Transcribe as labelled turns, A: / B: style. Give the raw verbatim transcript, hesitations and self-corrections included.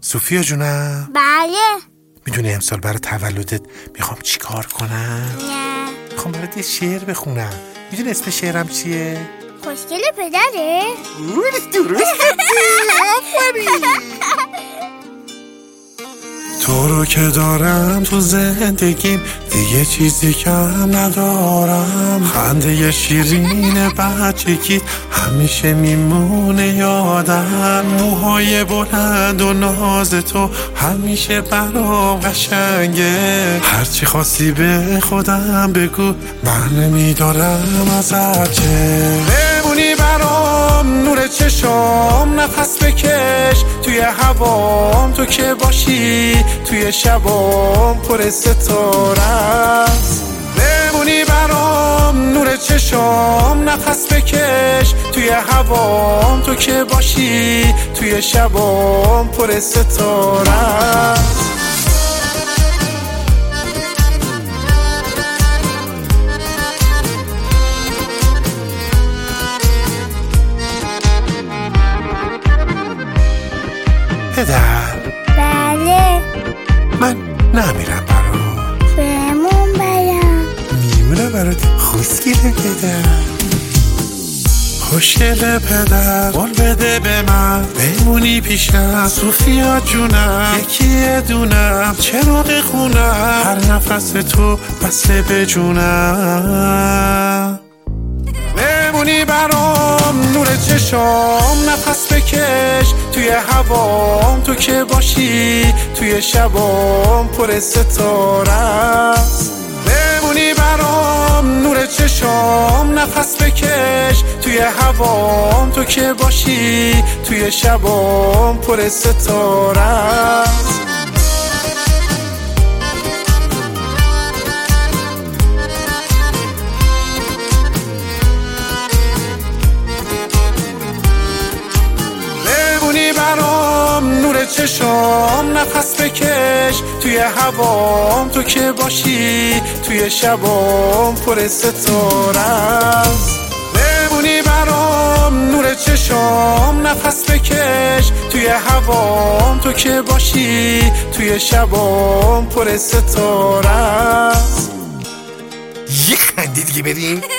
A: صوفیا جونم.
B: بله.
A: میدونی امسال برای تولدت میخوام چی کار کنم؟
B: نه.
A: میخوام برات یه شعر بخونم. میدونی اسم شعرم چیه؟
B: خوشگل پدره؟
A: درست تو رو که دارم تو زندگیم دیگه چیزی کم ندارم. خنده شیرین بچگی همیشه میمونه یادم. موهای بلند و ناز تو همیشه برام قشنگه. هرچی خواستی به خودم بگو من نمیدارم ازت چه. بمونی برام نور چشام نفس بکش توی هوام. تو که باشی توی شبام پر ستاره است. بمونی برام نور چشام نفس بکش توی هوام. تو که باشی توی شبام پر ستاره است. پدر.
B: بله.
A: من نمیرم برات.
B: بهمون برم.
A: میمونه برات. خوشگله پدر. خوشگله پدر قول بده به من بمونی پیشم. صوفیا جونم یکی دونم چراغ خونم. هر نفس تو بسته به جونم. بمونی برام نور چشام نفس بکش توی هوام. تو که باشی توی شبام پر ستاره است. بمونی برام نور چشام نفس بکش توی هوام. تو که باشی توی شبام پر ستاره است. نور چشام نفس بکش توی هوام. تو که باشی توی شبام پر ستاره است. بمونی برام نور چشام نفس بکش توی هوام. تو که باشی توی شبام پر ستاره است. یه خنده دیگه بریم.